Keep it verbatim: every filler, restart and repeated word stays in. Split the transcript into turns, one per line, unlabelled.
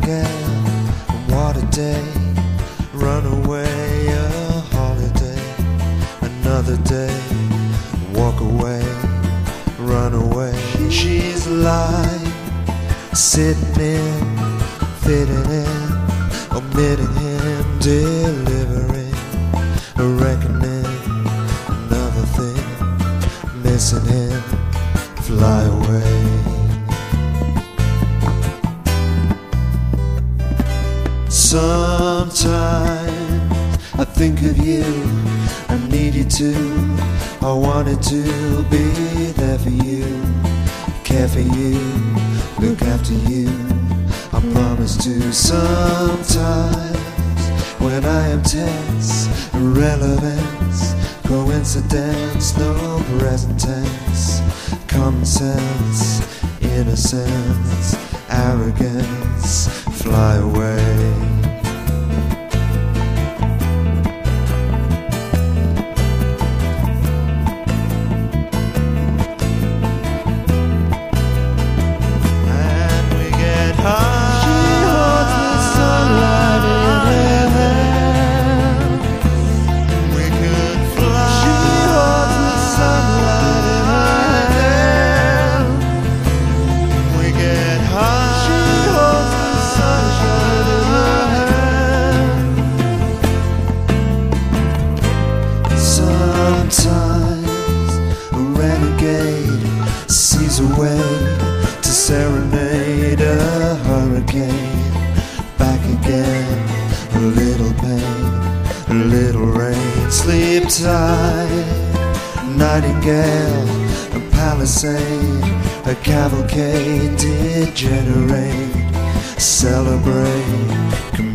nightingale, what a day. Run away, a holiday. Another day, walk away, run away. She's lying, sitting in, fitting in, omitting him, delivering a reckoning. Another thing, missing him, fly away. Sometimes I think of you, I need you to, I wanted to be there for you, care for you, look after you, I promise to. Sometimes when I am tense, irrelevance, coincidence, no present tense, common sense, innocence, arrogance, fly away. Sometimes a renegade sees a way to serenade a hurricane. Back again, a little pain, a little rain. Sleep tight, nightingale, a palisade, a cavalcade, degenerate, celebrate.